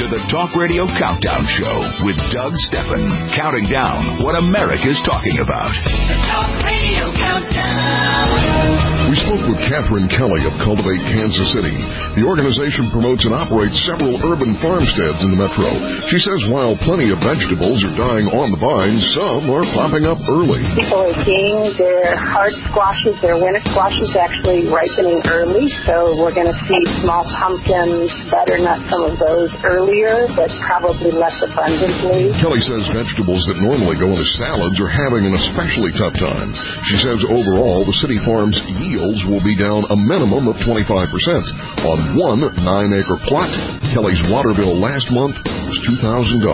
to the Talk Radio Countdown Show with Doug Stephan, counting down what America's talking about. The Talk Radio Countdown. We spoke with Catherine Kelly of Cultivate Kansas City. The organization promotes and operates several urban farmsteads in the metro. She says while plenty of vegetables are dying on the vine, some are popping up early. People are seeing their hard squashes, their winter squashes actually ripening early, so we're going to see small pumpkins, butternut, some of those earlier, but probably less abundantly. Kelly says vegetables that normally go into salads are having an especially tough time. She says overall, the city farm's yields will be down a minimum of 25%. On one 9-acre plot, Kelly's water bill last month was $2,000.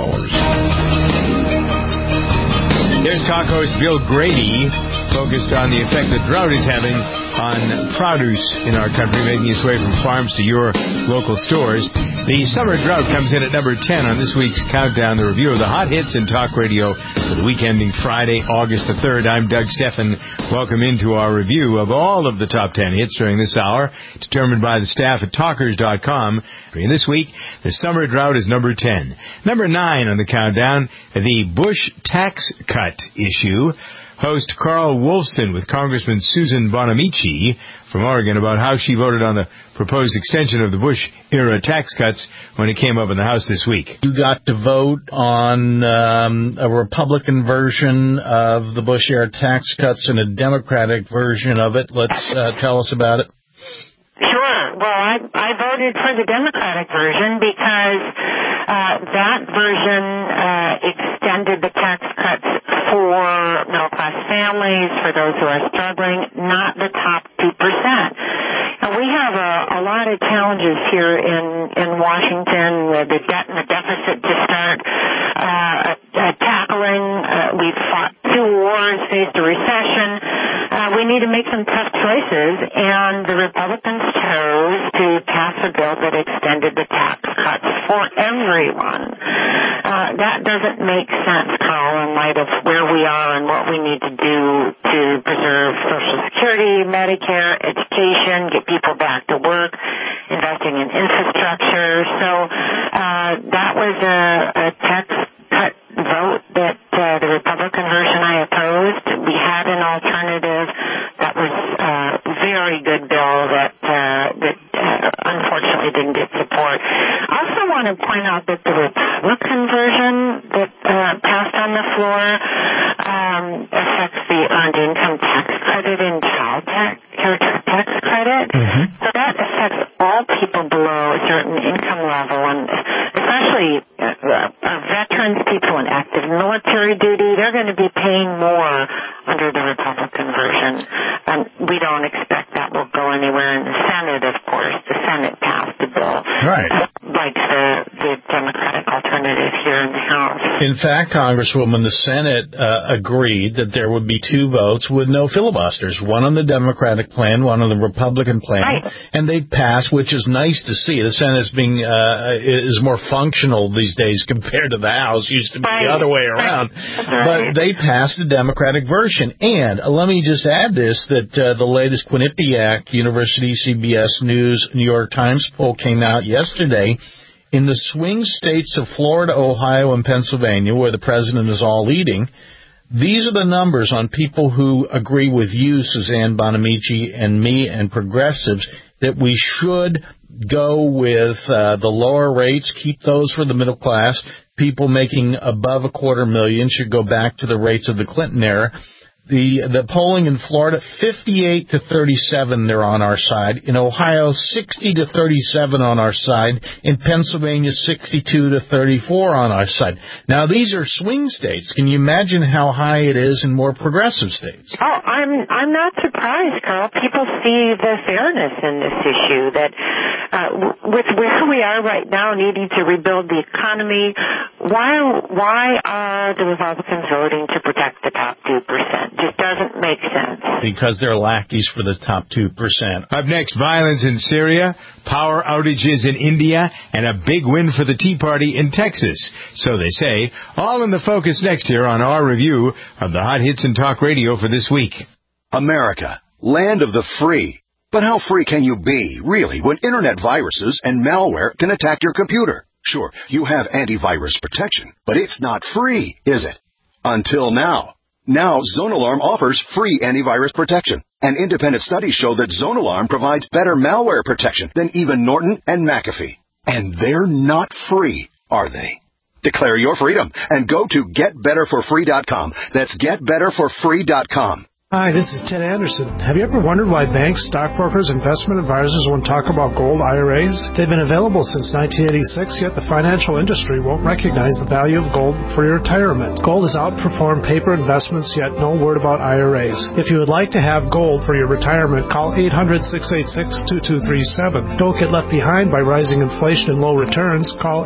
Here's talk host Bill Grady, focused on the effect that drought is having on produce in our country, making its way from farms to your local stores. The summer drought comes in at number 10 on this week's countdown, the review of the hot hits in talk radio for the week ending Friday, August the 3rd. I'm Doug Stephan. Welcome into our review of all of the top 10 hits during this hour, determined by the staff at Talkers.com. And this week, the summer drought is number 10. Number 9 on the countdown, the Bush tax cut issue. Host Carl Wolfson with Congressman Susan Bonamici from Oregon about how she voted on the proposed extension of the Bush-era tax cuts when it came up in the House this week. You got to vote on a Republican version of the Bush-era tax cuts and a Democratic version of it. Let's tell us about it. Sure. Well, I voted for the Democratic version because that version extended the tax cuts for middle-class families, for those who are struggling, not the top 2%. And we have a lot of challenges here in Washington, with the debt and the deficit to start tackling. We've fought 2 wars, faced a recession. We need to make some tough choices, and the Republicans chose to pass a bill that extended the tax cuts for everyone. That doesn't make sense, Carl, in light of where we are and what we need to do to preserve Social Security, Medicare, education, get people back to work, investing in infrastructure. So that was a tax cut vote that the Republican version I opposed. We had an alternative that was a very good bill that unfortunately didn't get support. I also want to point out that the Republican version that passed on the floor affects the earned income tax credit and child tax credit. Mm-hmm. So that affects all people below a certain income level, and especially veterans, people in active military duty. They're going to be paying more under the Republican version. And we don't expect that will go anywhere in the Senate, of course. The Senate passed the bill. Right. Like the Democratic alternative here in the House. In fact, Congresswoman, the Senate agreed that there would be 2 votes with no filibusters, one on the Democratic plan, one on the Republican plan, right. And they passed, which is nice to see. The Senate is more functional these days compared to the House. Used to be the other way around. Right. But they passed the Democratic version. And let me just add this, that the latest Quinnipiac University CBS News New York Times poll came out yesterday. In the swing states of Florida, Ohio, and Pennsylvania, where the president is all leading, these are the numbers on people who agree with you, Suzanne Bonamici, and me, and progressives, that we should go with the lower rates, keep those for the middle class. People making above $250,000 should go back to the rates of the Clinton era. The polling in Florida, 58 to 37, they're on our side. In Ohio, 60 to 37 on our side. In Pennsylvania, 62 to 34 on our side. Now, these are swing states. Can you imagine how high it is in more progressive states? Oh, I'm not surprised, Carl. People see the fairness in this issue, that with where we are right now, needing to rebuild the economy, why are the Republicans voting to protect the top 2%? Just doesn't make sense. Because they're lackeys for the top 2%. Up next, violence in Syria, power outages in India, and a big win for the Tea Party in Texas. So they say. All in the focus next year on our review of the hot hits in talk radio for this week. America, land of the free. But how free can you be, really, when internet viruses and malware can attack your computer? Sure, you have antivirus protection, but it's not free, is it? Until now. Now, ZoneAlarm offers free antivirus protection. And independent studies show that ZoneAlarm provides better malware protection than even Norton and McAfee. And they're not free, are they? Declare your freedom and go to getbetterforfree.com. That's getbetterforfree.com. Hi, this is Ted Anderson. Have you ever wondered why banks, stockbrokers, investment advisors won't talk about gold IRAs? They've been available since 1986, yet the financial industry won't recognize the value of gold for your retirement. Gold has outperformed paper investments, yet no word about IRAs. If you would like to have gold for your retirement, call 800-686-2237. Don't get left behind by rising inflation and low returns. Call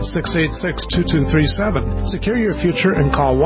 800-686-2237. Secure your future and call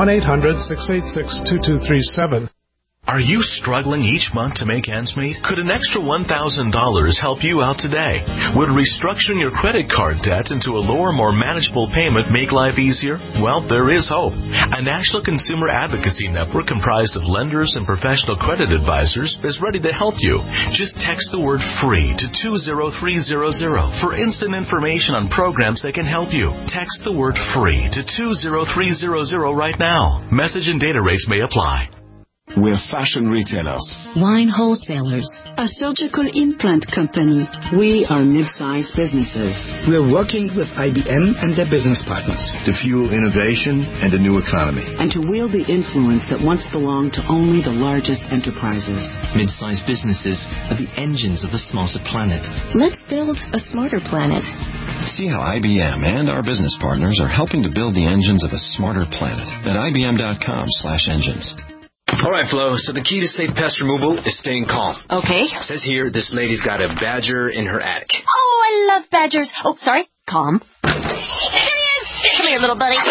1-800-686-2237. Are you struggling each month to make ends meet? Could an extra $1,000 help you out today? Would restructuring your credit card debt into a lower, more manageable payment make life easier? Well, there is hope. A national consumer advocacy network comprised of lenders and professional credit advisors is ready to help you. Just text the word FREE to 20300 for instant information on programs that can help you. Text the word FREE to 20300 right now. Message and data rates may apply. We're fashion retailers, wine wholesalers, a surgical implant company. We are mid-sized businesses. We're working with IBM and their business partners to fuel innovation and a new economy, and to wield the influence that once belonged to only the largest enterprises. Mid-sized businesses are the engines of a smarter planet. Let's build a smarter planet. See how IBM and our business partners are helping to build the engines of a smarter planet at IBM.com/engines. All right, Flo, so the key to safe pest removal is staying calm. Okay. It says here this lady's got a badger in her attic. Oh, I love badgers. Oh, sorry. Calm. There he is. Come here, little buddy.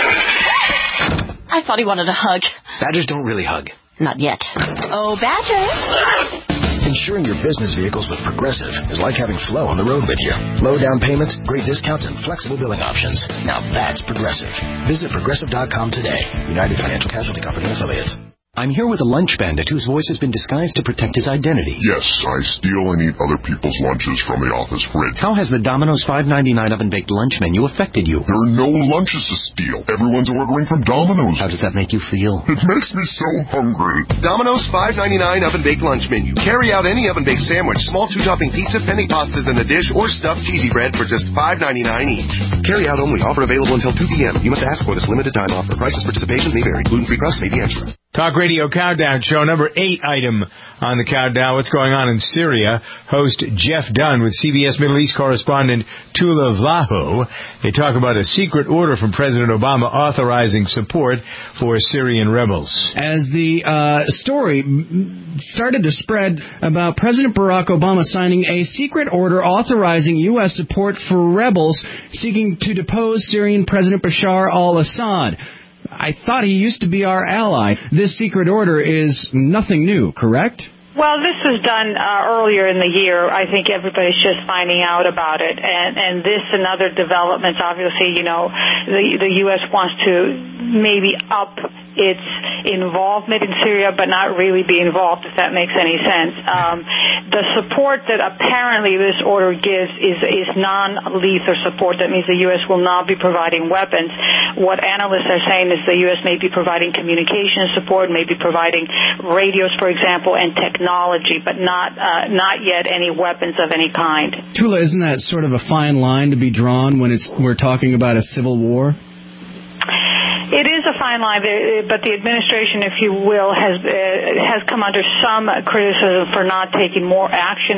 I thought he wanted a hug. Badgers don't really hug. Not yet. Oh, Badger. Insuring your business vehicles with Progressive is like having Flo on the road with you. Low down payments, great discounts, and flexible billing options. Now that's Progressive. Visit Progressive.com today. United Financial Casualty Company and Affiliates. I'm here with a lunch bandit whose voice has been disguised to protect his identity. Yes, I steal and eat other people's lunches from the office fridge. How has the Domino's $5.99 oven-baked lunch menu affected you? There are no lunches to steal. Everyone's ordering from Domino's. How does that make you feel? It makes me so hungry. Domino's $5.99 oven-baked lunch menu. Carry out any oven-baked sandwich, small two-topping pizza, penny pastas in a dish, or stuffed cheesy bread for just $5.99 each. Carry out only. Offer available until 2 p.m. You must ask for this limited time offer. Prices, participation may vary. Gluten-free crust may be extra. Talk Radio Countdown Show, number 8 item on the countdown. What's going on in Syria? Host Jeff Dunn with CBS Middle East correspondent Tula Vlaho. They talk about a secret order from President Obama authorizing support for Syrian rebels. As the story started to spread about President Barack Obama signing a secret order authorizing U.S. support for rebels seeking to depose Syrian President Bashar al-Assad. I thought he used to be our ally. This secret order is nothing new, correct? Well, this was done earlier in the year. I think everybody's just finding out about it. And this and other developments, obviously, you know, the U.S. wants to maybe up its involvement in Syria, but not really be involved, if that makes any sense. The support that apparently this order gives is non-lethal support. That means the U.S. will not be providing weapons. What analysts are saying is the U.S. may be providing communication support, may be providing radios, for example, and technology, but not yet any weapons of any kind. Tula, isn't that sort of a fine line to be drawn when we're talking about a civil war? It is a fine line, but the administration, if you will, has come under some criticism for not taking more action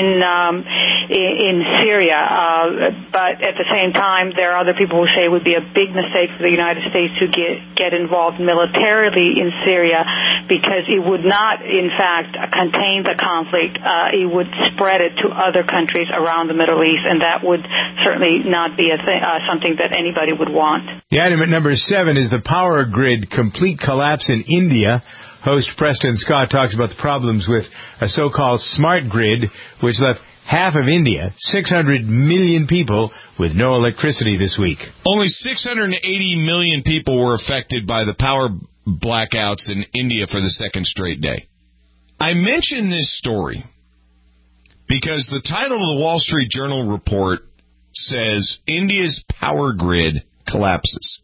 in Syria. But at the same time, there are other people who say it would be a big mistake for the United States to get involved militarily in Syria, because it would not, in fact, contain the conflict. It would spread it to other countries around the Middle East, and that would certainly not be something that anybody would want. The item at number 7 is the power grid complete collapse in India. Host Preston Scott talks about the problems with a so-called smart grid, which left half of India, 600 million people, with no electricity this week. Only 680 million people were affected by the power blackouts in India for the second straight day. I mention this story because the title of the Wall Street Journal report says India's power grid collapses.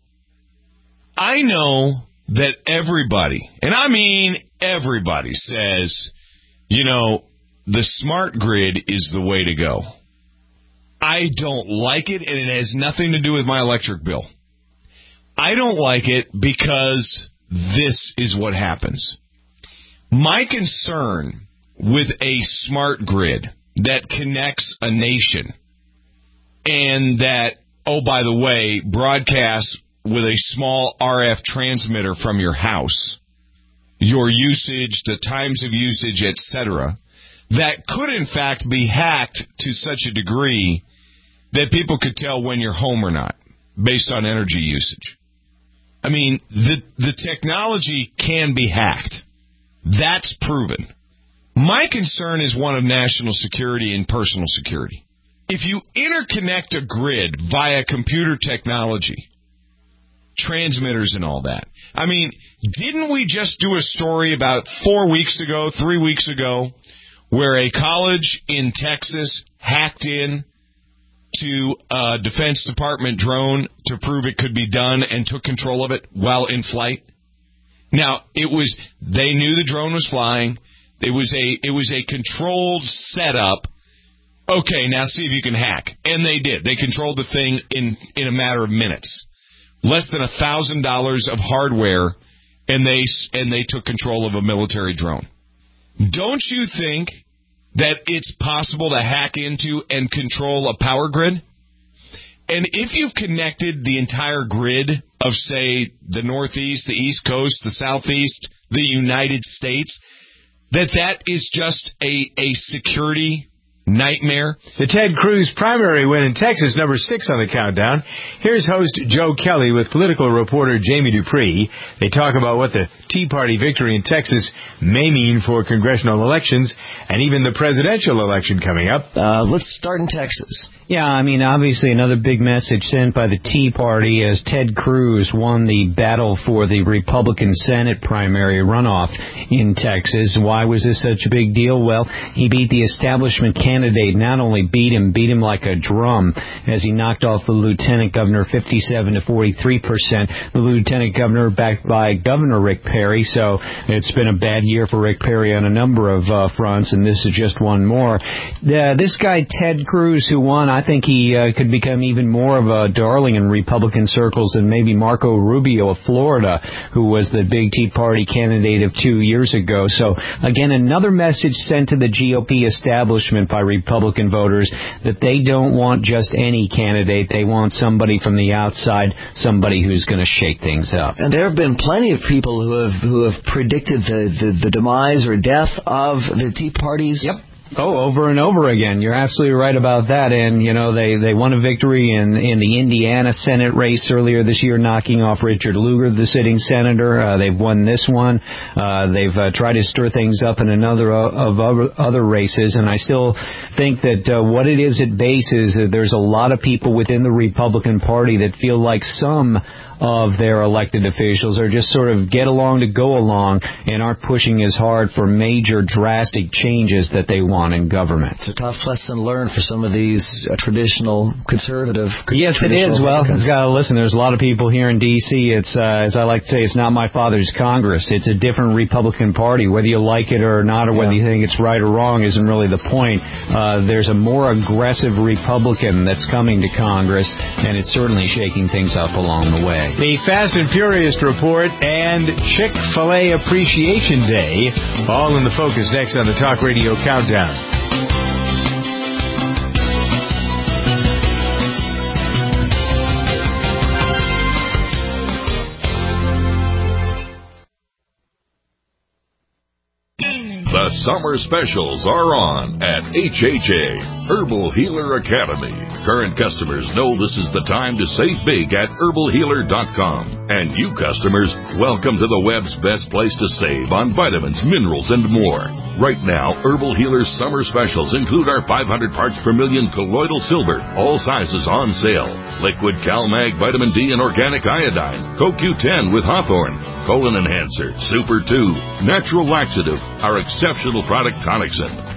I know that everybody, and I mean everybody, says, the smart grid is the way to go. I don't like it, and it has nothing to do with my electric bill. I don't like it because this is what happens. My concern with a smart grid that connects a nation and that, oh, by the way, broadcasts with a small RF transmitter from your house, your usage, the times of usage, etc., that could, in fact, be hacked to such a degree that people could tell when you're home or not, based on energy usage. I mean, the technology can be hacked. That's proven. My concern is one of national security and personal security. If you interconnect a grid via computer technology, transmitters and all that, I mean, didn't we just do a story about 3 weeks ago, where a college in Texas hacked in to a Defense Department drone to prove it could be done and took control of it while in flight? Now, they knew the drone was flying. It was a controlled setup. Okay, now see if you can hack. And they did. They controlled the thing in a matter of minutes. Less than $1,000 of hardware, and they took control of a military drone. Don't you think that it's possible to hack into and control a power grid? And if you've connected the entire grid of, say, the Northeast, the East Coast, the Southeast, the United States, that is just a security nightmare. The Ted Cruz primary win in Texas, number 6 on the countdown. Here's host Joe Kelly with political reporter Jamie Dupree. They talk about what the Tea Party victory in Texas may mean for congressional elections and even the presidential election coming up. Let's start in Texas. Yeah, I mean, obviously another big message sent by the Tea Party as Ted Cruz won the battle for the Republican Senate primary runoff in Texas. Why was this such a big deal? Well, he beat the establishment candidate, not only beat him like a drum, as he knocked off the lieutenant governor 57 to 43%. The lieutenant governor backed by Governor Rick Perry, so it's been a bad year for Rick Perry on a number of fronts, and this is just one more. This guy, Ted Cruz, who won, I think he could become even more of a darling in Republican circles than maybe Marco Rubio of Florida, who was the big Tea Party candidate of 2 years ago. So, again, another message sent to the GOP establishment by Republican voters that they don't want just any candidate. They want somebody from the outside, somebody who's going to shake things up. And there have been plenty of people who have predicted the demise or death of the Tea Parties. Yep. Oh, over and over again. You're absolutely right about that. And, they won a victory in the Indiana Senate race earlier this year, knocking off Richard Lugar, the sitting senator. They've won this one. They've tried to stir things up in other races. And I still think that what it is at base is that there's a lot of people within the Republican Party that feel like some of their elected officials are just sort of get along to go along and aren't pushing as hard for major drastic changes that they want in government. It's a tough lesson learned for some of these traditional conservative. Yes, it is. Well, listen, there's a lot of people here in D.C. It's, as I like to say, it's not my father's Congress. It's a different Republican Party. Whether you like it or not, or whether you think it's right or wrong isn't really the point. There's a more aggressive Republican that's coming to Congress, and it's certainly shaking things up along the way. The Fast and Furious Report and Chick-fil-A Appreciation Day, all in the focus next on the Talk Radio Countdown. The summer specials are on at HHA, Herbal Healer Academy. Current customers know this is the time to save big at herbalhealer.com. And you customers, welcome to the web's best place to save on vitamins, minerals, and more. Right now, Herbal Healer's summer specials include our 500 parts per million colloidal silver, all sizes on sale. Liquid CalMag Vitamin D and Organic Iodine, CoQ10 with Hawthorne, Colon Enhancer, Super 2, Natural Laxative, our exceptional product Tonicsyn.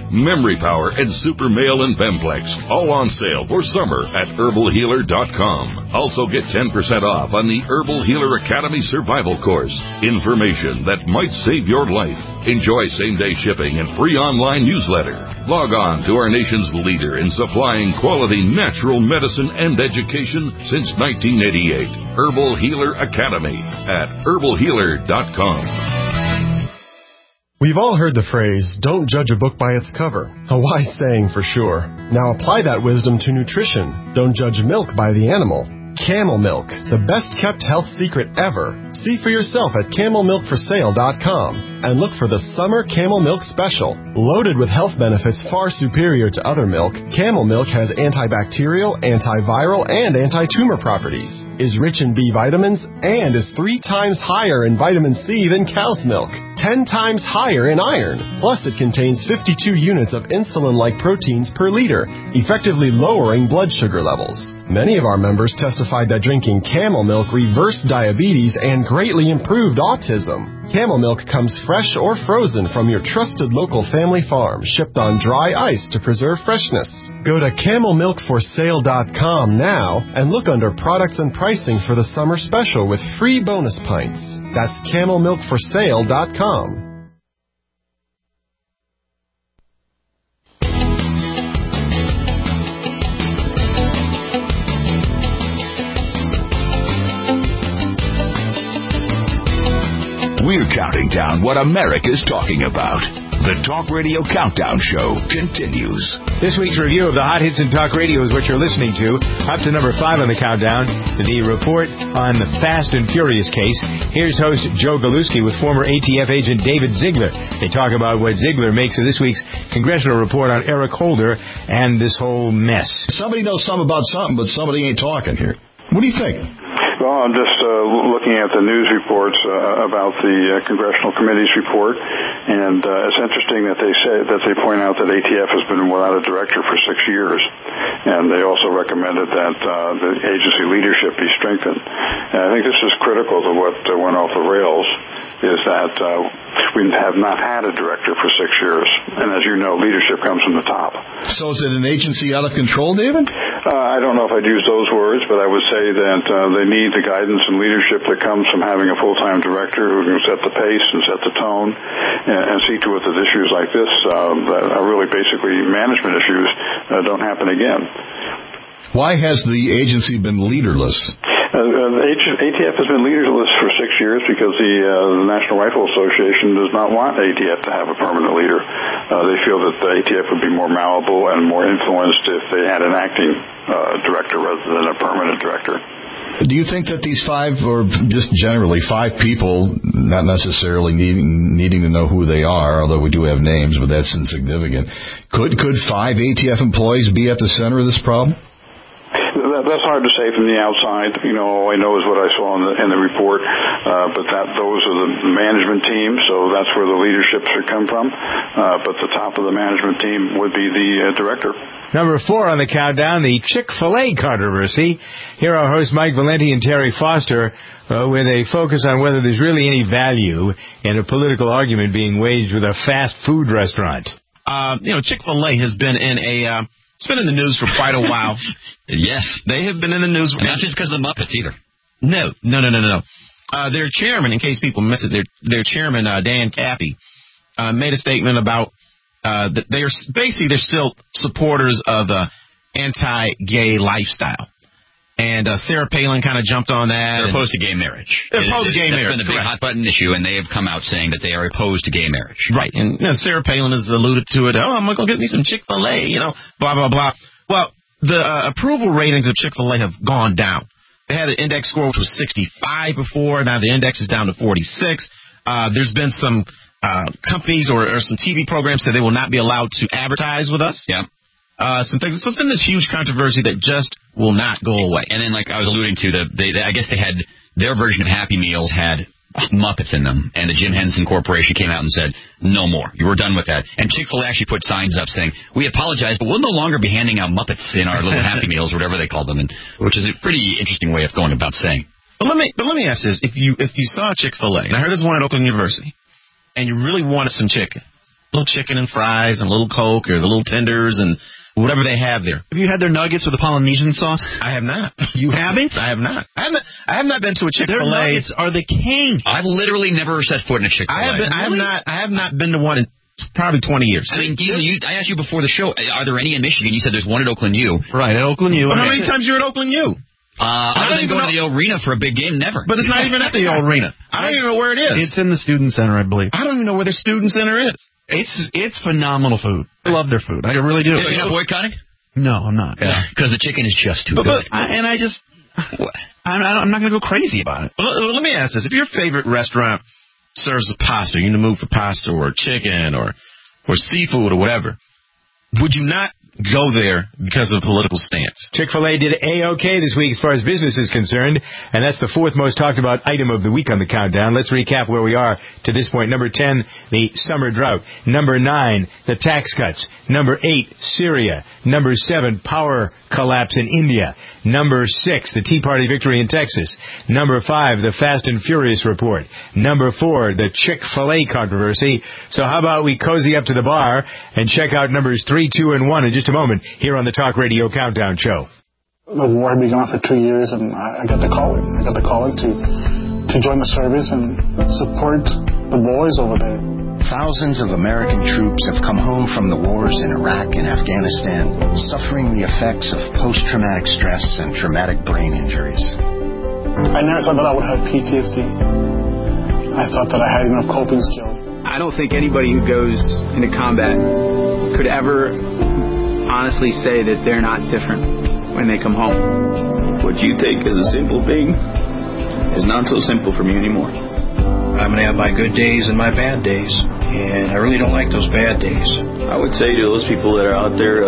Memory Power, and Super Male and Bemplex, all on sale for summer at herbalhealer.com. Also get 10% off on the Herbal Healer Academy Survival Course. Information that might save your life. Enjoy same-day shipping and free online newsletter. Log on to our nation's leader in supplying quality natural medicine and education since 1988. Herbal Healer Academy at herbalhealer.com. We've all heard the phrase, don't judge a book by its cover. A wise saying for sure. Now apply that wisdom to nutrition. Don't judge milk by the animal. Camel Milk, the best-kept health secret ever. See for yourself at camelmilkforsale.com and look for the Summer Camel Milk Special. Loaded with health benefits far superior to other milk, Camel Milk has antibacterial, antiviral, and anti-tumor properties, is rich in B vitamins, and is 3 times higher in vitamin C than cow's milk, 10 times higher in iron. Plus, it contains 52 units of insulin-like proteins per liter, effectively lowering blood sugar levels. Many of our members testified that drinking Camel Milk reversed diabetes and greatly improved autism. Camel Milk comes fresh or frozen from your trusted local family farm, shipped on dry ice to preserve freshness. Go to camelmilkforsale.com now and look under products and pricing for the summer special with free bonus pints. That's camelmilkforsale.com. We're counting down what America's talking about. The Talk Radio Countdown Show continues. This week's review of the hot hits in talk radio is what you're listening to. Up to number 5 on the countdown, the report on the Fast and Furious case. Here's host Joe Galuski with former ATF agent David Ziegler. They talk about what Ziegler makes of this week's congressional report on Eric Holder and this whole mess. Somebody knows something about something, but somebody ain't talking here. What do you think? Well, I'm just looking at the news reports about the congressional committee's report, and it's interesting that they point out that ATF has been without a director for 6 years, and they also recommended that the agency leadership be strengthened. And I think this is critical to what went off the rails, is that we have not had a director for 6 years, and as you know, leadership comes from the top. So is it an agency out of control, David? I don't know if I'd use those words, but I would say that they need the guidance and leadership that comes from having a full-time director who can set the pace and set the tone and see to it that issues like this that are really basically management issues don't happen again. Why has the agency been leaderless? ATF has been leaderless for 6 years because the National Rifle Association does not want ATF to have a permanent leader. They feel that the ATF would be more malleable and more influenced if they had an acting director rather than a permanent director. Do you think that these 5, or just generally 5 people, not necessarily needing to know who they are, although we do have names, but that's insignificant, could 5 ATF employees be at the center of this problem? That's hard to say from the outside. All I know is what I saw in the report. But those are the management team, so that's where the leadership should come from. But the top of the management team would be the director. Number 4 on the countdown, the Chick-fil-A controversy. Here are hosts Mike Valenti and Terry Foster with a focus on whether there's really any value in a political argument being waged with a fast food restaurant. Chick-fil-A has been in it's been in the news for quite a while. Yes, they have been in the news. Not just because of the Muppets either. No. Their chairman, in case people miss it, their chairman, Dan Cappy, made a statement about that they're still supporters of the anti-gay lifestyle. And Sarah Palin kind of jumped on that. They're opposed to gay marriage. They're opposed to gay marriage. That's been the big hot-button issue, and they have come out saying that they are opposed to gay marriage. Right. And Sarah Palin has alluded to it. Oh, I'm going to get me some Chick-fil-A, blah, blah, blah. Well, the approval ratings of Chick-fil-A have gone down. They had an index score which was 65 before. Now the index is down to 46. There's been some companies or some TV programs that they will not be allowed to advertise with us. Yeah. Some things. So it's been this huge controversy that just will not go away. And then, like I was alluding to, I guess they had their version of Happy Meals had Muppets in them, and the Jim Henson Corporation came out and said, no more. You were done with that. And Chick-fil-A actually put signs up saying, we apologize, but we'll no longer be handing out Muppets in our little Happy Meals, or whatever they call them, which is a pretty interesting way of going about saying. But let me ask this: if you saw Chick-fil-A, and I heard this one at Oakland University, and you really wanted some chicken, little chicken and fries and a little Coke or the little tenders and whatever they have there. Have you had their nuggets with the Polynesian sauce? I have not. You haven't? I have not. I have not been to a Chick-fil-A. Their nuggets are the king. I've literally never set foot in a Chick-fil-A. I have not been to one in probably 20 years. I mean, Diesel, I asked you before the show, are there any in Michigan? You said there's one at Oakland U. Right, at Oakland U. Well, how many times you were at Oakland U? Other than going to the arena for a big game, never. But it's not even at the arena. I don't even know where it is. It's in the student center, I believe. I don't even know where the student center is. It's phenomenal food. I love their food. I really do. You're not boycotting? No, I'm not. Yeah, because the chicken is just too good. I'm not going to go crazy about it. Well, let me ask this. If your favorite restaurant serves a pasta, you're in the mood for pasta or chicken or seafood or whatever, would you not go there because of political stance? Chick-fil-A did A-OK this week as far as business is concerned, and that's the fourth most talked about item of the week on the countdown. Let's recap where we are to this point. Number 10, the summer drought. Number 9, the tax cuts. Number 8, Syria. Number 7, power collapse in India. Number 6, the Tea Party victory in Texas. Number 5, the Fast and Furious report. Number 4, the Chick-fil-A controversy. So how about we cozy up to the bar and check out numbers 3, 2, and 1 in just a moment here on the Talk Radio Countdown Show. The war had been going on for 2 years, and I got the calling. I got the calling to join the service and support the boys over there. Thousands of American troops have come home from the wars in Iraq and Afghanistan, suffering the effects of post-traumatic stress and traumatic brain injuries. I never thought that I would have PTSD. I thought that I had enough coping skills. I don't think anybody who goes into combat could ever honestly say that they're not different when they come home. What you think is a simple thing is not so simple for me anymore. I'm going to have my good days and my bad days, and I really don't like those bad days. I would say to those people that are out there,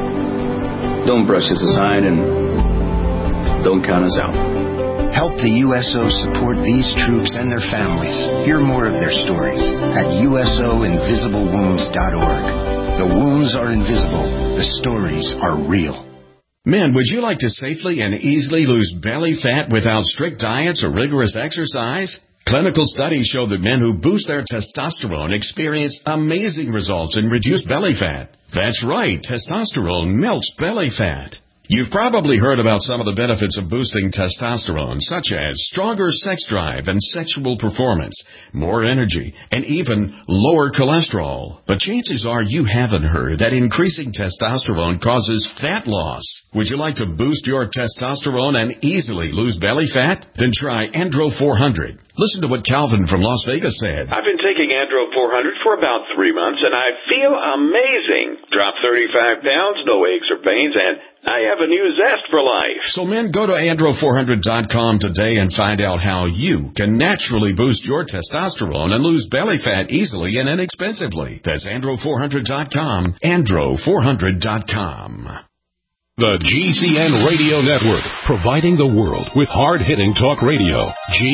don't brush us aside and don't count us out. Help the USO support these troops and their families. Hear more of their stories at usoinvisiblewounds.org. The wounds are invisible. The stories are real. Men, would you like to safely and easily lose belly fat without strict diets or rigorous exercise? Clinical studies show that men who boost their testosterone experience amazing results in reduced belly fat. That's right, testosterone melts belly fat. You've probably heard about some of the benefits of boosting testosterone, such as stronger sex drive and sexual performance, more energy, and even lower cholesterol. But chances are you haven't heard that increasing testosterone causes fat loss. Would you like to boost your testosterone and easily lose belly fat? Then try Andro 400. Listen to what Calvin from Las Vegas said. I've been taking Andro 400 for about 3 months, and I feel amazing. Dropped 35 pounds, no aches or pains, and I have a new zest for life. So men, go to Andro400.com today and find out how you can naturally boost your testosterone and lose belly fat easily and inexpensively. That's Andro400.com, Andro400.com. The GCN Radio Network, providing the world with hard-hitting talk radio.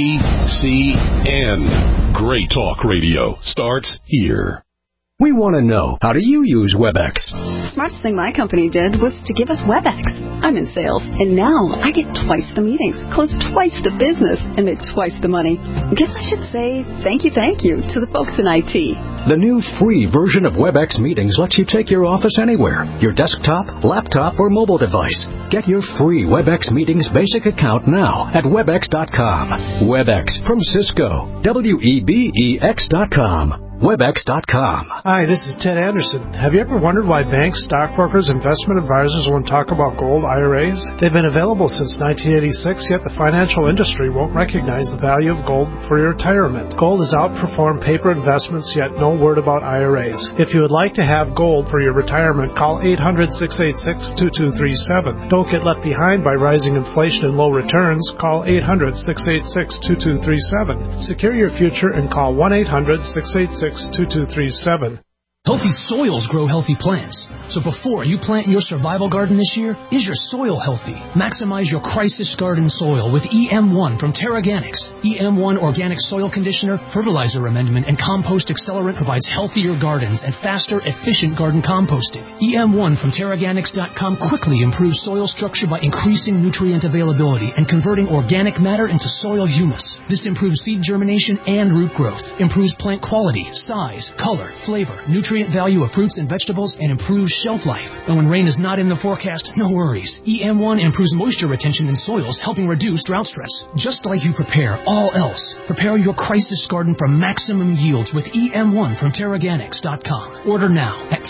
GCN. Great talk radio starts here. We want to know, how do you use WebEx? The smartest thing my company did was to give us WebEx. I'm in sales, and now I get twice the meetings, close twice the business, and make twice the money. I guess I should say thank you to the folks in IT. The new free version of WebEx Meetings lets you take your office anywhere, your desktop, laptop, or mobile device. Get your free WebEx Meetings basic account now at Webex.com. WebEx from Cisco. WEBEX.com. Webex.com. Hi, this is Ted Anderson. Have you ever wondered why banks, stockbrokers, investment advisors won't talk about gold IRAs? They've been available since 1986, yet the financial industry won't recognize the value of gold for your retirement. Gold has outperformed paper investments, yet no word about IRAs. If you would like to have gold for your retirement, call 800-686-2237. Don't get left behind by rising inflation and low returns. Call 800-686-2237. Secure your future and call 1-800-686-2237. Healthy soils grow healthy plants. So before you plant your survival garden this year, is your soil healthy? Maximize your crisis garden soil with EM1 from Terraganics. EM1 Organic Soil Conditioner, Fertilizer Amendment, and Compost Accelerant provides healthier gardens and faster, efficient garden composting. EM1 from Terraganics.com quickly improves soil structure by increasing nutrient availability and converting organic matter into soil humus. This improves seed germination and root growth, improves plant quality, size, color, flavor, nutrient nutrient value of fruits and vegetables and improves shelf life. And when rain is not in the forecast, no worries. EM1 improves moisture retention in soils, helping reduce drought stress. Just like you prepare all else, prepare your crisis garden for maximum yields with EM1 from TerraGanix.com. Order now at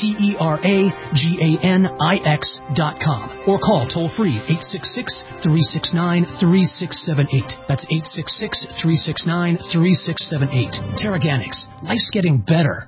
TerraGanix.com or call toll-free 866-369-3678. That's 866-369-3678. TerraGanix. Life's getting better.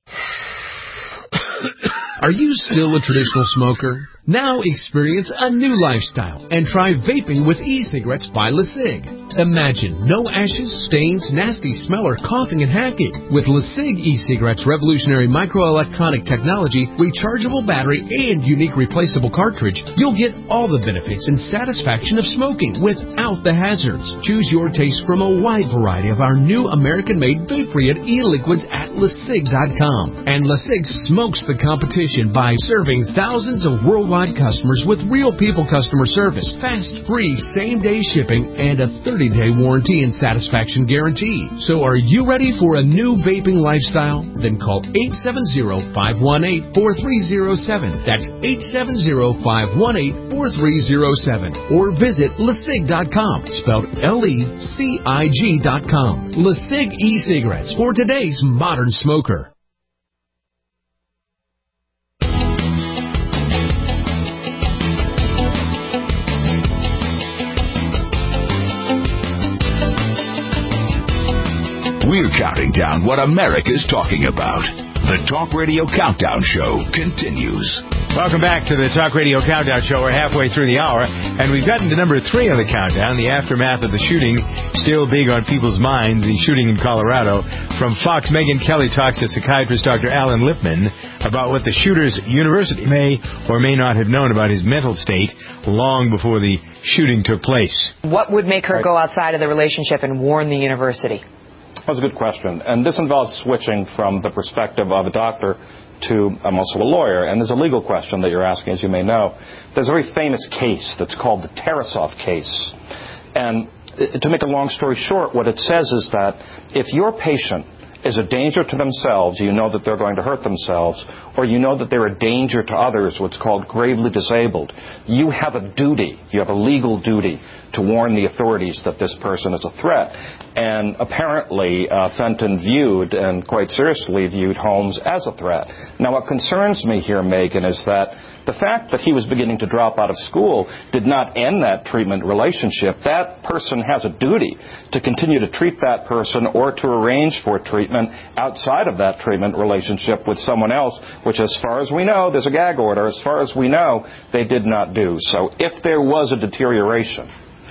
Are you still a traditional smoker? Now experience a new lifestyle and try vaping with e-cigarettes by LeSig. Imagine no ashes, stains, nasty smell, or coughing and hacking. With LeSig e-cigarettes' revolutionary microelectronic technology, rechargeable battery, and unique replaceable cartridge, you'll get all the benefits and satisfaction of smoking without the hazards. Choose your taste from a wide variety of our new American-made vape-free e-liquids at LeSig.com. And LeSig smokes the competition by serving thousands of worldwide customers with real people customer service, fast, free, same-day shipping, and a 30-day warranty and satisfaction guarantee. So are you ready for a new vaping lifestyle? Then call 870-518-4307. That's 870-518-4307. Or visit LeSig.com, spelled LECIG.com. LeSig e-cigarettes for today's modern smoker. We're counting down what America's talking about. The Talk Radio Countdown Show continues. Welcome back to the Talk Radio Countdown Show. We're halfway through the hour, and we've gotten to number 3 on the countdown, the aftermath of the shooting, still big on people's minds, the shooting in Colorado. From Fox, Megyn Kelly talks to psychiatrist Dr. Alan Lipman about what the shooter's university may or may not have known about his mental state long before the shooting took place. What would make her go outside of the relationship and warn the university? That's a good question. And this involves switching from the perspective of a doctor to I'm also a lawyer. And there's a legal question that you're asking, as you may know. There's a very famous case that's called the Tarasov case. And to make a long story short, what it says is that if your patient is a danger to themselves, you know that they're going to hurt themselves, or you know that they're a danger to others, what's called gravely disabled, you have a duty, you have a legal duty to warn the authorities that this person is a threat. And apparently Fenton viewed, and quite seriously viewed, Holmes as a threat. Now what concerns me here, Megyn, is that the fact that he was beginning to drop out of school did not end that treatment relationship. That person has a duty to continue to treat that person or to arrange for treatment outside of that treatment relationship with someone else, which as far as we know, there's a gag order, as far as we know, they did not do. So if there was a deterioration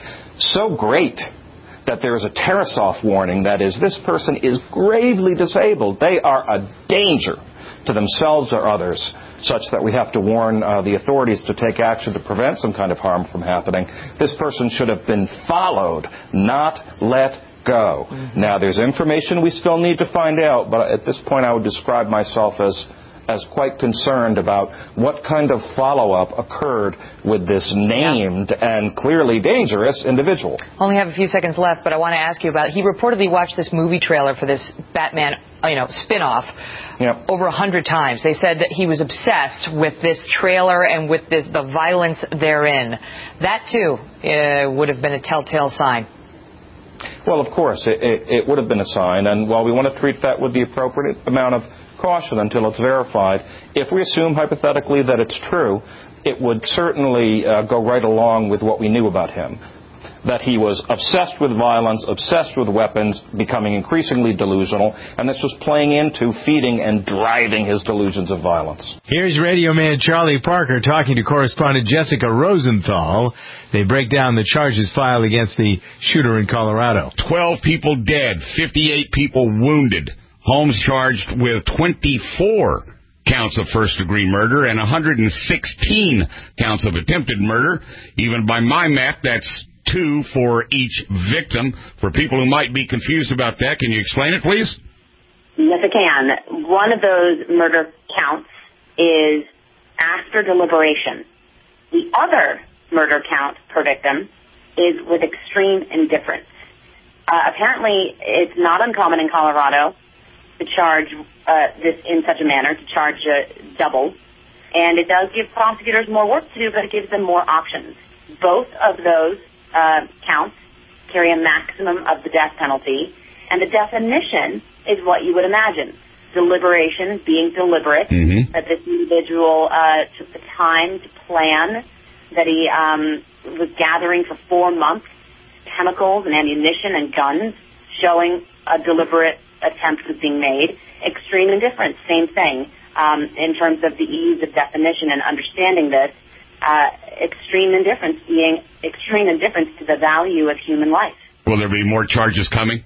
so great that there is a Tarasov warning, that is, this person is gravely disabled, they are a danger to themselves or others, such that we have to warn the authorities to take action to prevent some kind of harm from happening. This person should have been followed, not let go. Mm-hmm. Now, there's information we still need to find out, but at this point I would describe myself as quite concerned about what kind of follow-up occurred with this named and clearly dangerous individual. Only have a few seconds left, but I want to ask you about, he reportedly watched this movie trailer for this Batman, spin-off over 100 times. They said that he was obsessed with this trailer and with the violence therein. That, too, would have been a telltale sign. Well, of course, it would have been a sign, and while we want to treat that with the appropriate amount of caution until it's verified, if we assume hypothetically that it's true, it would certainly go right along with what we knew about him. That he was obsessed with violence, obsessed with weapons, becoming increasingly delusional, and this was playing into, feeding, and driving his delusions of violence. Here's radio man Charlie Parker talking to correspondent Jessica Rosenthal. They break down the charges filed against the shooter in Colorado. 12 people dead, 58 people wounded. Holmes charged with 24 counts of first-degree murder and 116 counts of attempted murder. Even by my math, that's 2 for each victim. For people who might be confused about that, can you explain it, please? Yes, I can. One of those murder counts is after deliberation. The other murder count per victim is with extreme indifference. Apparently, it's not uncommon in Colorado to charge this in such a manner, to charge double. And it does give prosecutors more work to do, but it gives them more options. Both of those counts carry a maximum of the death penalty, and the definition is what you would imagine. Deliberation, being deliberate, that this individual took the time to plan, that he was gathering for 4 months chemicals and ammunition and guns, showing a deliberate attempt was being made. Extreme indifference, same thing. In terms of the ease of definition and understanding this, extreme indifference being extreme indifference to the value of human life. Will there be more charges coming?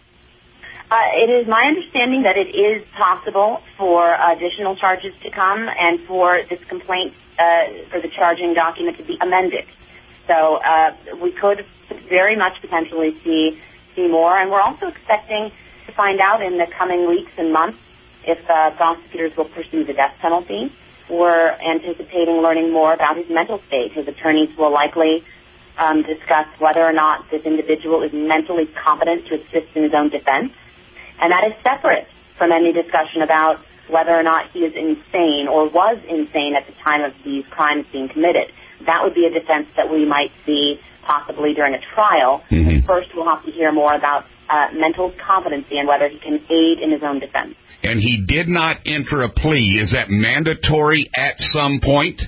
It is my understanding that it is possible for additional charges to come and for this complaint, for the charging document to be amended. So we could very much potentially see more, and we're also expecting to find out in the coming weeks and months if prosecutors will pursue the death penalty. We're anticipating learning more about his mental state. His attorneys will likely discuss whether or not this individual is mentally competent to assist in his own defense. And that is separate from any discussion about whether or not he is insane or was insane at the time of these crimes being committed. That would be a defense that we might see possibly during a trial. And first, we'll have to hear more about mental competency and whether he can aid in his own defense. And he did not enter a plea. Is that mandatory at some point?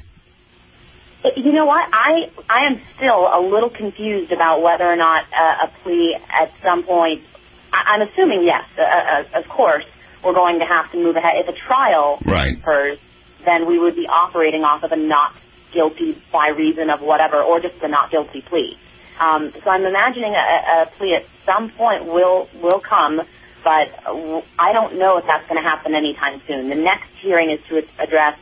You know what? I am still a little confused about whether or not a plea at some point. I'm assuming yes. Of course, we're going to have to move ahead. If a trial occurs, then we would be operating off of a not guilty by reason of whatever, or just a not guilty plea. So I'm imagining a plea at some point will come, but I don't know if that's going to happen anytime soon. The next hearing is to address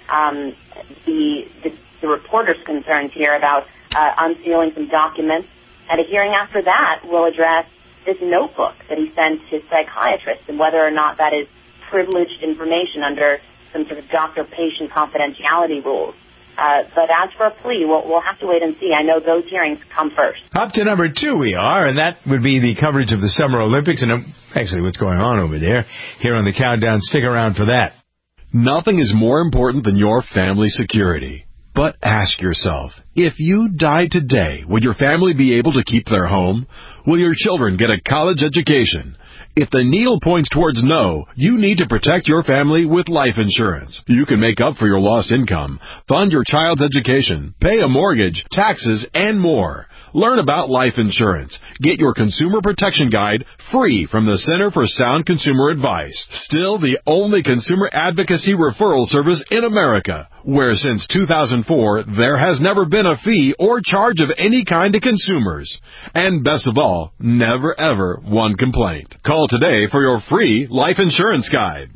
the reporter's concerns here about unsealing some documents, and a hearing after that will address this notebook that he sent his psychiatrist and whether or not that is privileged information under some sort of doctor-patient confidentiality rules. But as for a plea, we'll have to wait and see. I know those hearings come first. Up to number 2 we are, and that would be the coverage of the Summer Olympics and actually what's going on over there. Here on the Countdown, stick around for that. Nothing is more important than your family security. But ask yourself, if you died today, would your family be able to keep their home? Will your children get a college education? If the needle points towards no, you need to protect your family with life insurance. You can make up for your lost income, fund your child's education, pay a mortgage, taxes, and more. Learn about life insurance. Get your consumer protection guide free from the Center for Sound Consumer Advice. Still the only consumer advocacy referral service in America, where since 2004 there has never been a fee or charge of any kind to consumers. And best of all, never ever one complaint. Call today for your free life insurance guide.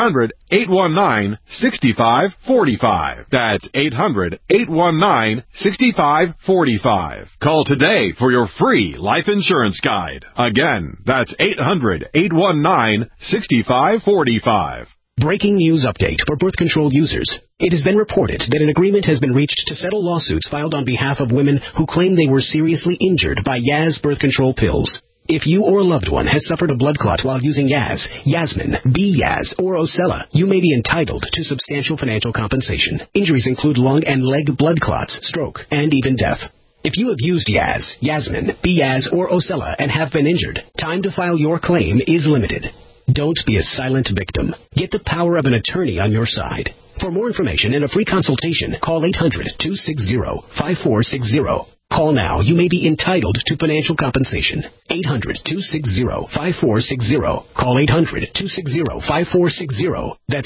800-819-6545. That's 800-819-6545. Call today for your free life insurance guide. Again, that's 800-819-6545. Breaking news update for birth control users. It has been reported that an agreement has been reached to settle lawsuits filed on behalf of women who claim they were seriously injured by Yaz birth control pills. If you or a loved one has suffered a blood clot while using Yaz, Yasmin, B-Yaz, or Ocella, you may be entitled to substantial financial compensation. Injuries include lung and leg blood clots, stroke, and even death. If you have used Yaz, Yasmin, B-Yaz, or Ocella and have been injured, time to file your claim is limited. Don't be a silent victim. Get the power of an attorney on your side. For more information and a free consultation, call 800-260-5460. Call now. You may be entitled to financial compensation. 800-260-5460. Call 800-260-5460. That's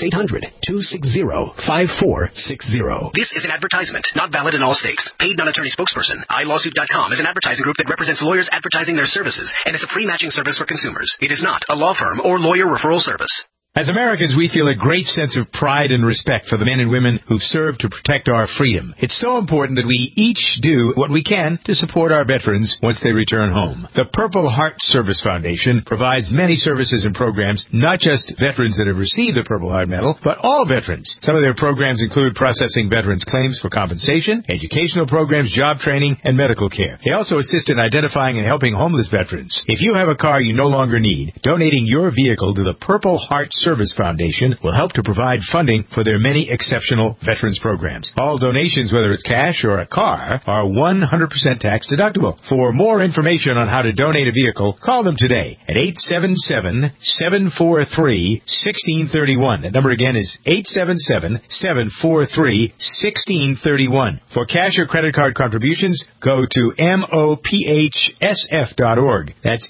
800-260-5460. This is an advertisement, not valid in all states. Paid non-attorney spokesperson. iLawsuit.com is an advertising group that represents lawyers advertising their services and is a free matching service for consumers. It is not a law firm or lawyer referral service. As Americans, we feel a great sense of pride and respect for the men and women who've served to protect our freedom. It's so important that we each do what we can to support our veterans once they return home. The Purple Heart Service Foundation provides many services and programs, not just veterans that have received the Purple Heart Medal, but all veterans. Some of their programs include processing veterans' claims for compensation, educational programs, job training, and medical care. They also assist in identifying and helping homeless veterans. If you have a car you no longer need, donating your vehicle to the Purple Heart Service Foundation will help to provide funding for their many exceptional veterans programs. All donations, whether it's cash or a car, are 100% tax deductible. For more information on how to donate a vehicle, call them today at 877-743-1631. That number again is 877-743-1631. For cash or credit card contributions, go to mophsf.org. That's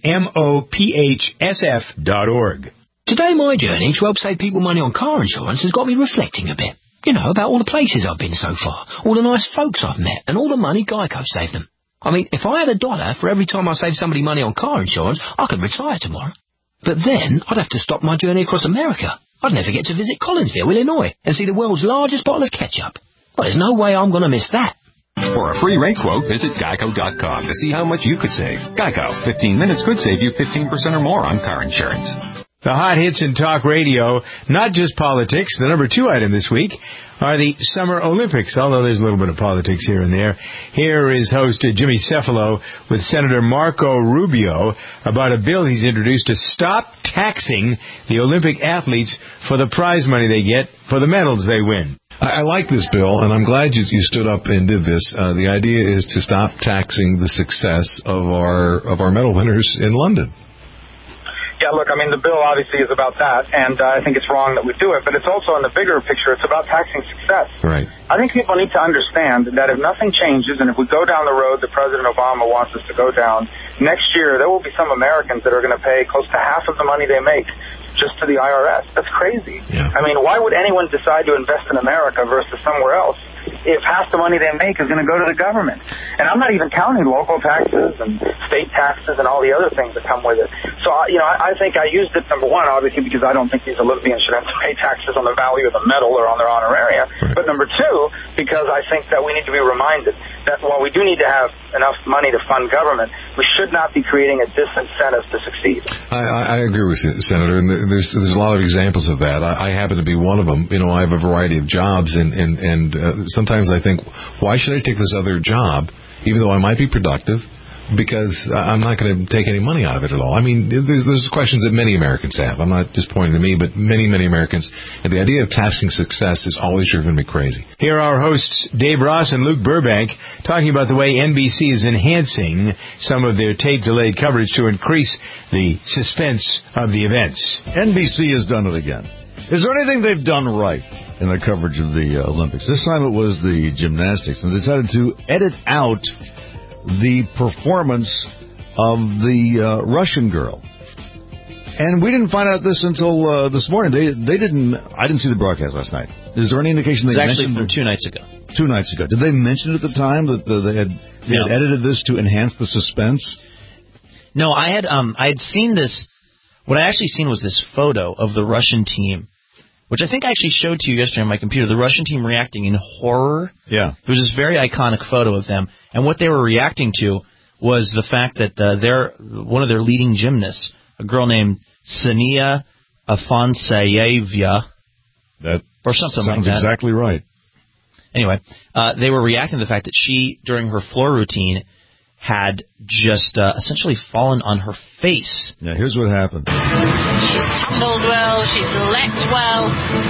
mophsf.org. Today, my journey to help save people money on car insurance has got me reflecting a bit. You know, about all the places I've been so far, all the nice folks I've met, and all the money Geico saved them. I mean, if I had $1 for every time I saved somebody money on car insurance, I could retire tomorrow. But then, I'd have to stop my journey across America. I'd never get to visit Collinsville, Illinois, and see the world's largest bottle of ketchup. Well, there's no way I'm going to miss that. For a free rate quote, visit geico.com to see how much you could save. Geico, 15 minutes could save you 15% or more on car insurance. The hot hits in talk radio, not just politics. The number 2 item this week are the Summer Olympics, although there's a little bit of politics here and there. Here is host Jimmy Cefalo with Senator Marco Rubio about a bill he's introduced to stop taxing the Olympic athletes for the prize money they get for the medals they win. I like this bill, and I'm glad you stood up and did this. The idea is to stop taxing the success of our medal winners in London. Yeah, look, I mean, the bill obviously is about that, and I think it's wrong that we do it, but it's also in the bigger picture, it's about taxing success. Right. I think people need to understand that if nothing changes, and if we go down the road that President Obama wants us to go down, next year there will be some Americans that are going to pay close to half of the money they make just to the IRS. That's crazy. Yeah. I mean, why would anyone decide to invest in America versus somewhere else if half the money they make is going to go to the government? And I'm not even counting local taxes and state taxes and all the other things that come with it. So, I think I used it, number one, obviously, because I don't think these Olympians should have to pay taxes on the value of the medal or on their honoraria. Right. But number two, because I think that we need to be reminded that while we do need to have enough money to fund government, we should not be creating a disincentive to succeed. I agree with you, Senator, and there's a lot of examples of that. I happen to be one of them. I have a variety of jobs, and sometimes I think, why should I take this other job, even though I might be productive, because I'm not going to take any money out of it at all. I mean, there's questions that many Americans have. I'm not just pointing to me, but many, many Americans. And the idea of taxing success has always driven me crazy. Here are hosts Dave Ross and Luke Burbank talking about the way NBC is enhancing some of their tape-delayed coverage to increase the suspense of the events. NBC has done it again. Is there anything they've done right in the coverage of the Olympics? This time it was the gymnastics, and they decided to edit out the performance of the Russian girl. And we didn't find out this until this morning. They didn't. I didn't see the broadcast last night. Is there any indication they mentioned it? It was actually from 2 nights ago. 2 nights ago. Did they mention at the time that they had edited this to enhance the suspense? No, I had seen this. What I actually seen was this photo of the Russian team, which I think I actually showed to you yesterday on my computer, the Russian team reacting in horror. Yeah. It was this very iconic photo of them. And what they were reacting to was the fact that one of their leading gymnasts, a girl named Ksenia Afanasyeeva, or something like that. Sounds exactly right. Anyway, they were reacting to the fact that she, during her floor routine, had just essentially fallen on her face. Yeah, here's what happened. She's tumbled well, she's leapt well.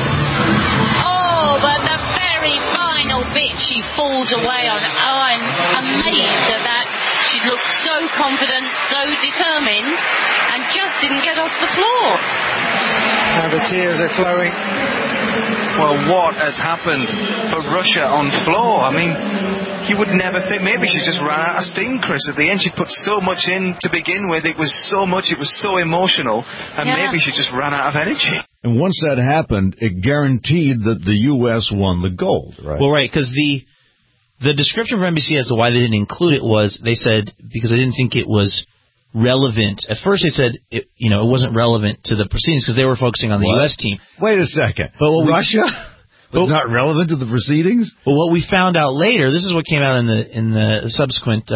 Oh, but the very final bit she falls away on. Oh, I'm amazed at that. She looked so confident, so determined, and just didn't get off the floor. Now the tears are flowing. Well, what has happened for Russia on floor? I mean, you would never think. Maybe she just ran out of steam, Chris. At the end, she put so much in to begin with. It was so much. It was so emotional. And maybe she just ran out of energy. And once that happened, it guaranteed that the U.S. won the gold, right? Well, right, because the description from NBC as to why they didn't include it was, they said, because they didn't think it was relevant. At first, they said it wasn't relevant to the proceedings because they were focusing on the U.S. team. Wait a second. But Russia was not relevant to the proceedings? Well, what we found out later, this is what came out in the subsequent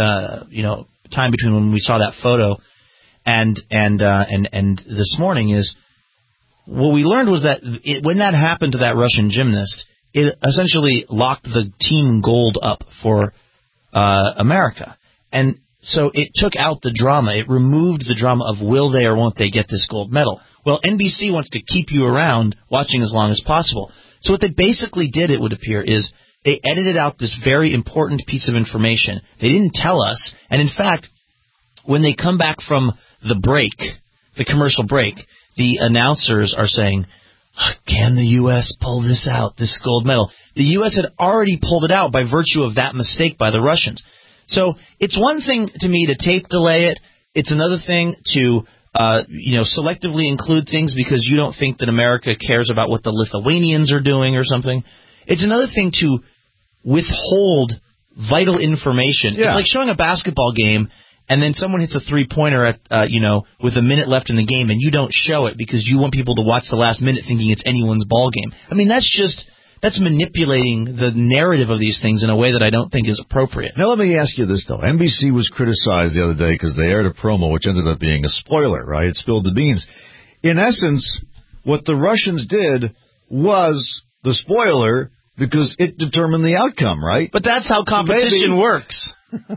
time between when we saw that photo and this morning, is what we learned was that when that happened to that Russian gymnast, it essentially locked the team gold up for America. And so it took out the drama. It removed the drama of will they or won't they get this gold medal. Well, NBC wants to keep you around watching as long as possible. So what they basically did, it would appear, is they edited out this very important piece of information. They didn't tell us. And in fact, when they come back from the break, the commercial break, the announcers are saying, can the U.S. pull this out, this gold medal? The U.S. had already pulled it out by virtue of that mistake by the Russians. So it's one thing to me to tape delay it. It's another thing to selectively include things because you don't think that America cares about what the Lithuanians are doing or something. It's another thing to withhold vital information. Yeah. It's like showing a basketball game and then someone hits a three-pointer at with a minute left in the game and you don't show it because you want people to watch the last minute thinking it's anyone's ball game. I mean, that's manipulating the narrative of these things in a way that I don't think is appropriate. Now, let me ask you this, though. NBC was criticized the other day because they aired a promo which ended up being a spoiler, right? It spilled the beans. In essence, what the Russians did was the spoiler because it determined the outcome, right? But that's how competition works.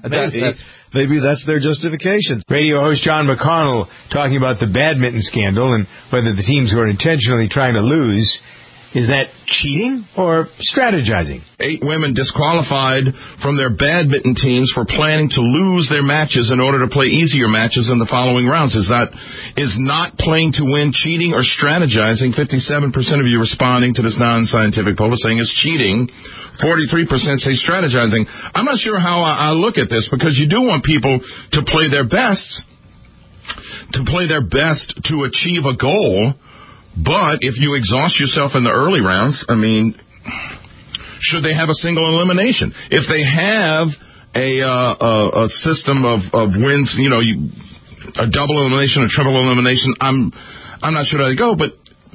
Maybe that's their justification. Radio host John McConnell talking about the badminton scandal and whether the teams were intentionally trying to lose. Is that cheating or strategizing? 8 women disqualified from their badminton teams for planning to lose their matches in order to play easier matches in the following rounds. Is not playing to win cheating or strategizing? 57% of you responding to this non-scientific poll are saying it's cheating. 43% say strategizing. I'm not sure how I look at this because you do want people to play their best, to achieve a goal. But if you exhaust yourself in the early rounds, I mean, should they have a single elimination? If they have a system of wins, a double elimination, a triple elimination, I'm not sure how to go. But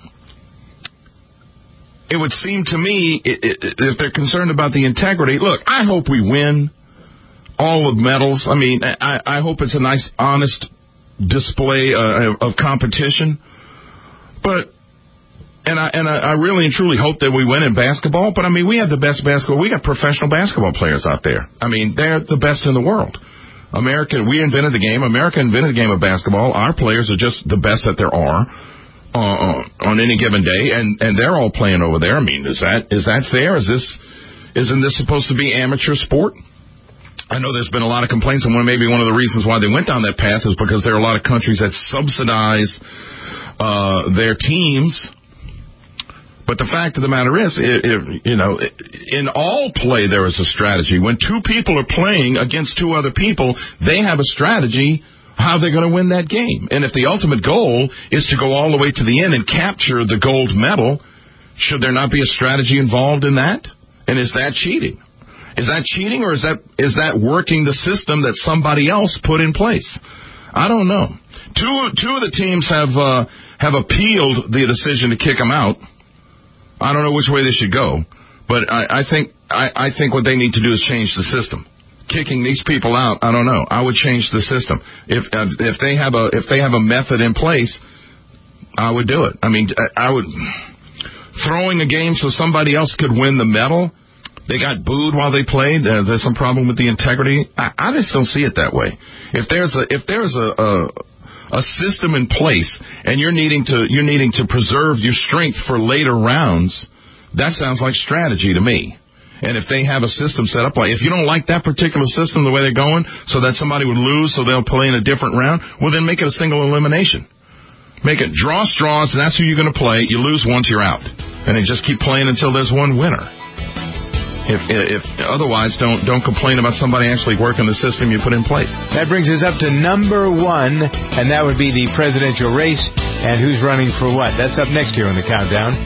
it would seem to me, if they're concerned about the integrity, look, I hope we win all the medals. I mean, I hope it's a nice, honest display of competition. But I really and truly hope that we win in basketball. But I mean, we have the best basketball. We got professional basketball players out there. I mean, they're the best in the world. We invented the game. America invented the game of basketball. Our players are just the best that there are on any given day, and they're all playing over there. I mean, is that fair? Isn't this supposed to be amateur sport? I know there's been a lot of complaints, and maybe one of the reasons why they went down that path is because there are a lot of countries that subsidize their teams. But the fact of the matter is, in all play there is a strategy. When 2 people are playing against 2 other people, they have a strategy how they're going to win that game. And if the ultimate goal is to go all the way to the end and capture the gold medal, should there not be a strategy involved in that? And is that cheating? Is that cheating, or is that working the system that somebody else put in place? I don't know. Two of the teams have appealed the decision to kick them out. I don't know which way they should go, but I think what they need to do is change the system. Kicking these people out, I don't know. I would change the system. If they have a method in place, I would do it. I mean, I would throwing a game so somebody else could win the medal. They got booed while they played. There's some problem with the integrity. I just don't see it that way. If there's a system in place and you're needing to preserve your strength for later rounds, that sounds like strategy to me. And if they have a system set up, like if you don't like that particular system, the way they're going, so that somebody would lose, so they'll play in a different round, well, then make it a single elimination. Make it draw straws, and that's who you're going to play. You lose once, you're out. And they just keep playing until there's one winner. If otherwise, don't complain about somebody actually working the system you put in place. That brings us up to number 1, and that would be the presidential race. And who's running for what? That's up next here on the Countdown.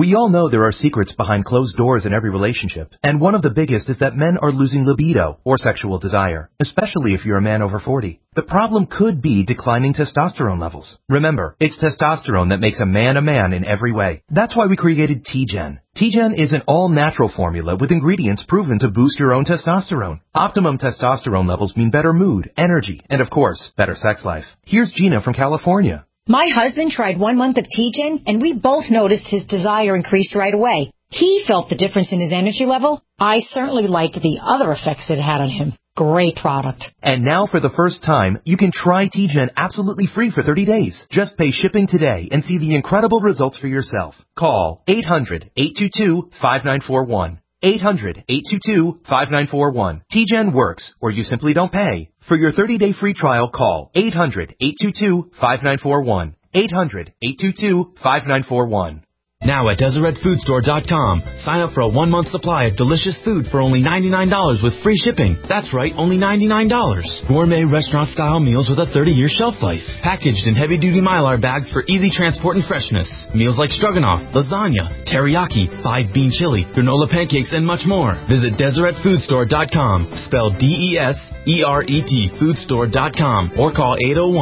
We all know there are secrets behind closed doors in every relationship, and one of the biggest is that men are losing libido or sexual desire, especially if you're a man over 40. The problem could be declining testosterone levels. Remember, it's testosterone that makes a man in every way. That's why we created T-Gen. T-Gen is an all-natural formula with ingredients proven to boost your own testosterone. Optimum testosterone levels mean better mood, energy, and of course, better sex life. Here's Gina from California. My husband tried 1 month of T-Gen, and we both noticed his desire increased right away. He felt the difference in his energy level. I certainly liked the other effects it had on him. Great product. And now for the first time, you can try T-Gen absolutely free for 30 days. Just pay shipping today and see the incredible results for yourself. Call 800-822-5941. 800-822-5941. T-Gen works, or you simply don't pay. For your 30-day free trial, call 800-822-5941. 800-822-5941. Now at DeseretFoodStore.com, sign up for a 1-month supply of delicious food for only $99 with free shipping. That's right, only $99. Gourmet restaurant-style meals with a 30-year shelf life. Packaged in heavy-duty Mylar bags for easy transport and freshness. Meals like stroganoff, lasagna, teriyaki, 5-bean chili, granola pancakes, and much more. Visit DeseretFoodStore.com, spelled DESERET, foodstore.com, or call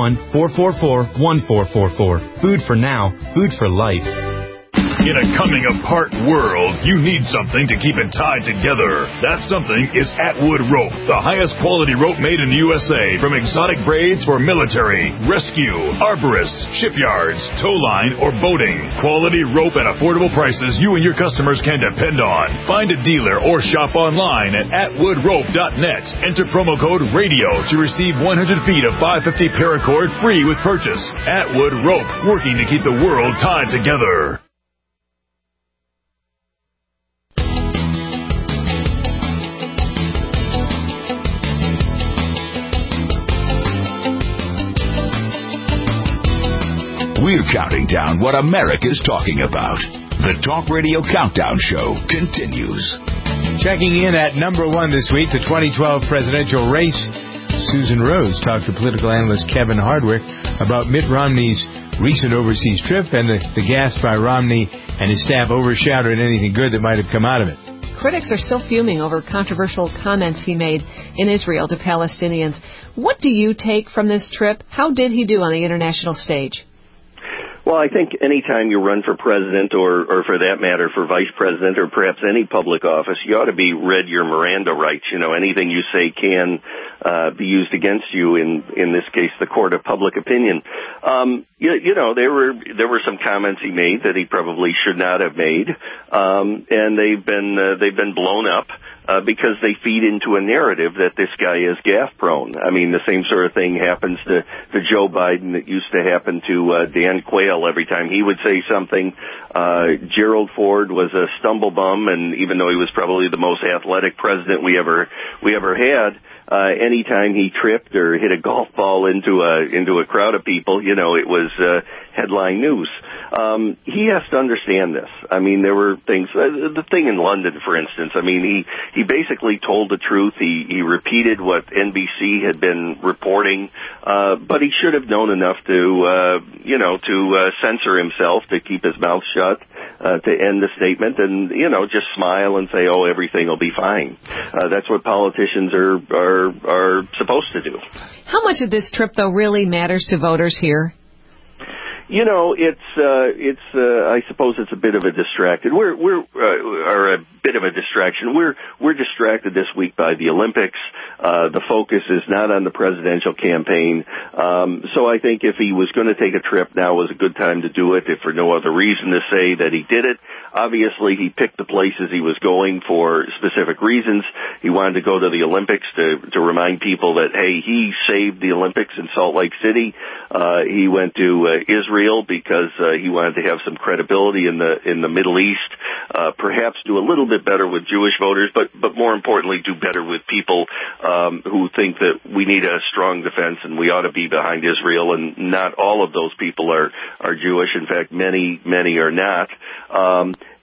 801-444-1444. Food for now, food for life. In a coming-apart world, you need something to keep it tied together. That something is Atwood Rope, the highest quality rope made in the USA, from exotic braids for military, rescue, arborists, shipyards, tow line, or boating. Quality rope at affordable prices you and your customers can depend on. Find a dealer or shop online at atwoodrope.net. Enter promo code RADIO to receive 100 feet of 550 paracord free with purchase. Atwood Rope, working to keep the world tied together. We're counting down what America's talking about. The Talk Radio Countdown Show continues. Checking in at number 1 this week, the 2012 presidential race. Susan Rose talked to political analyst Kevin Hardwick about Mitt Romney's recent overseas trip and the gasp by Romney and his staff overshadowed anything good that might have come out of it. Critics are still fuming over controversial comments he made in Israel to Palestinians. What do you take from this trip? How did he do on the international stage? Well, I think any time you run for president or for that matter for vice president or perhaps any public office, you ought to be read your Miranda rights. You know, anything you say can be used against you in this case, the court of public opinion. You know, there were some comments he made that he probably should not have made, and they've been blown up. Because they feed into a narrative that this guy is gaffe prone. I mean, the same sort of thing happens to Joe Biden that used to happen to Dan Quayle every time he would say something. Gerald Ford was a stumble bum, and even though he was probably the most athletic president we ever had, anytime he tripped or hit a golf ball into a crowd of people, you know, it was headline news. He has to understand this. I mean, there were things, the thing in London, for instance, I mean, he basically told the truth. He repeated what NBC had been reporting, but he should have known enough to censor himself, to keep his mouth shut, to end the statement and, you know, just smile and say, oh, everything will be fine. That's what politicians are supposed to do. How much of this trip, though, really matters to voters here? You know, I suppose it's a bit of a distraction. Or a bit of a distraction. We're distracted this week by the Olympics. The focus is not on the presidential campaign. So I think if he was going to take a trip, now was a good time to do it, if for no other reason to say that he did it. Obviously, he picked the places he was going for specific reasons. He wanted to go to the Olympics to remind people that, hey, he saved the Olympics in Salt Lake City. He went to Israel because he wanted to have some credibility in the Middle East, perhaps do a little bit better with Jewish voters, but more importantly, do better with people who think that we need a strong defense and we ought to be behind Israel. And not all of those people are Jewish. In fact, many are not.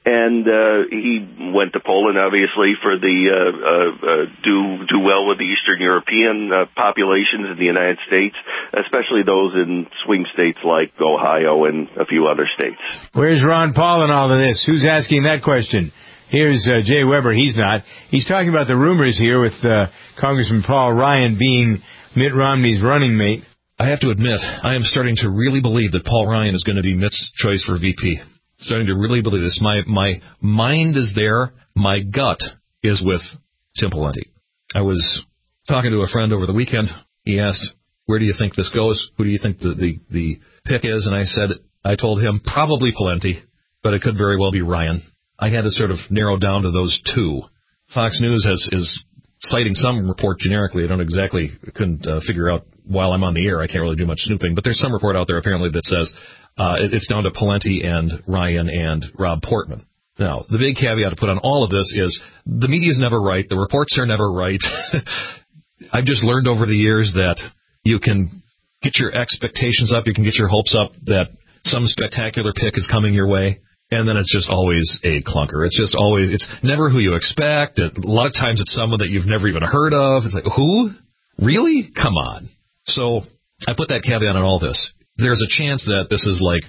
And he went to Poland, obviously, for the do well with the Eastern European populations in the United States, especially those in swing states like Ohio and a few other states. Where's Ron Paul in all of this? Who's asking that question? Here's Jay Weber. He's not. He's talking about the rumors here with Congressman Paul Ryan being Mitt Romney's running mate. I have to admit, I am starting to really believe that Paul Ryan is going to be Mitt's choice for VP. Starting to really believe this. My mind is there. My gut is with Tim Pawlenty. I was talking to a friend over the weekend. He asked, where do you think this goes? Who do you think the pick is? And I told him probably Pawlenty, but it could very well be Ryan. I had to sort of narrow down to those two. Fox News is citing some report generically. I couldn't figure out while I'm on the air. I can't really do much snooping, but there's some report out there apparently that says it's down to Pawlenty and Ryan and Rob Portman. Now, the big caveat to put on all of this is the media's never right. The reports are never right. I've just learned over the years that you can get your expectations up, you can get your hopes up that some spectacular pick is coming your way, and then it's just always a clunker. It's never who you expect. A lot of times it's someone that you've never even heard of. It's like, who? Really? Come on. So I put that caveat on all this. There's a chance that this is like,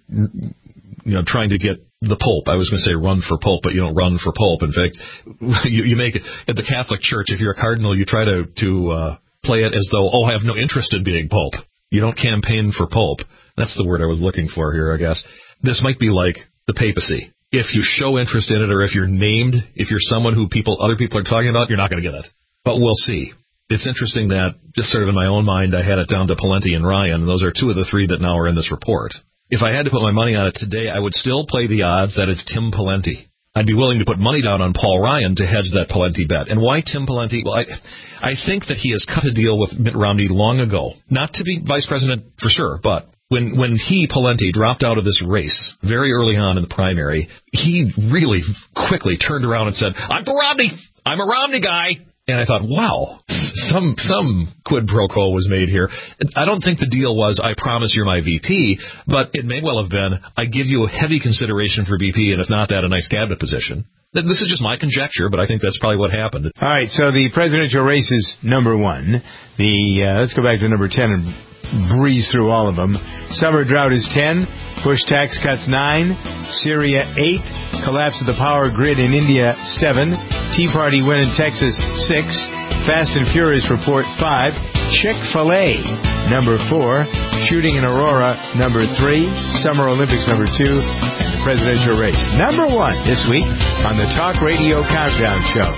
trying to get the Pope. I was going to say run for Pope, but you don't run for Pope. In fact, you make it at the Catholic Church. If you're a cardinal, you try to play it as though, I have no interest in being Pope. You don't campaign for Pope. That's the word I was looking for here, I guess. This might be like the papacy. If you show interest in it, or if you're named, if you're someone who other people are talking about, you're not going to get it. But we'll see. It's interesting that, just sort of in my own mind, I had it down to Pawlenty and Ryan, and those are two of the three that now are in this report. If I had to put my money on it today, I would still play the odds that it's Tim Pawlenty. I'd be willing to put money down on Paul Ryan to hedge that Pawlenty bet. And why Tim Pawlenty? Well, I think that he has cut a deal with Mitt Romney long ago. Not to be vice president for sure, but when Pawlenty dropped out of this race very early on in the primary, he really quickly turned around and said, I'm for Romney. I'm a Romney guy. And I thought, wow, some quid pro quo was made here. I don't think the deal was, I promise you're my VP, but it may well have been, I give you a heavy consideration for VP, and if not that, a nice cabinet position. This is just my conjecture, but I think that's probably what happened. All right, so the presidential race is number one. Let's go back to number 10 and breeze through all of them. Summer drought is 10. Bush tax cuts 9. Syria 8. Collapse of the power grid in India 7. Tea Party win in Texas 6. Fast and Furious report 5. Chick-fil-A number 4. Shooting in Aurora number 3. Summer Olympics number 2. And the presidential race number 1 this week on the Talk Radio Countdown Show.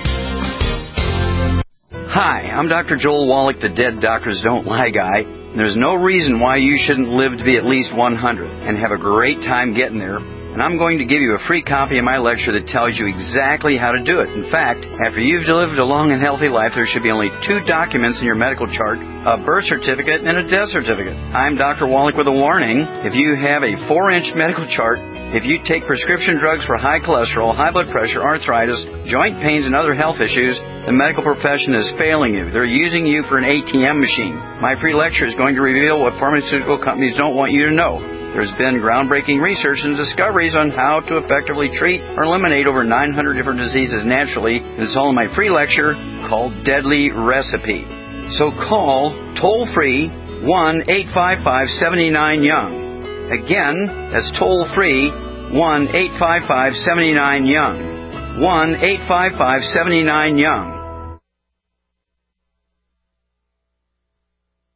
Hi, I'm Dr. Joel Wallach, the Dead Doctors Don't Lie guy. There's no reason why you shouldn't live to be at least 100 and have a great time getting there. And I'm going to give you a free copy of my lecture that tells you exactly how to do it. In fact, after you've lived a long and healthy life, there should be only 2 documents in your medical chart, a birth certificate and a death certificate. I'm Dr. Wallach with a warning. If you have a 4-inch medical chart, if you take prescription drugs for high cholesterol, high blood pressure, arthritis, joint pains, and other health issues, the medical profession is failing you. They're using you for an ATM machine. My free lecture is going to reveal what pharmaceutical companies don't want you to know. There's been groundbreaking research and discoveries on how to effectively treat or eliminate over 900 different diseases naturally. It's all in my free lecture called Deadly Recipe. So call toll-free 1-855-79-YOUNG. Again, that's toll-free 1-855-79-YOUNG. 1-855-79-YOUNG.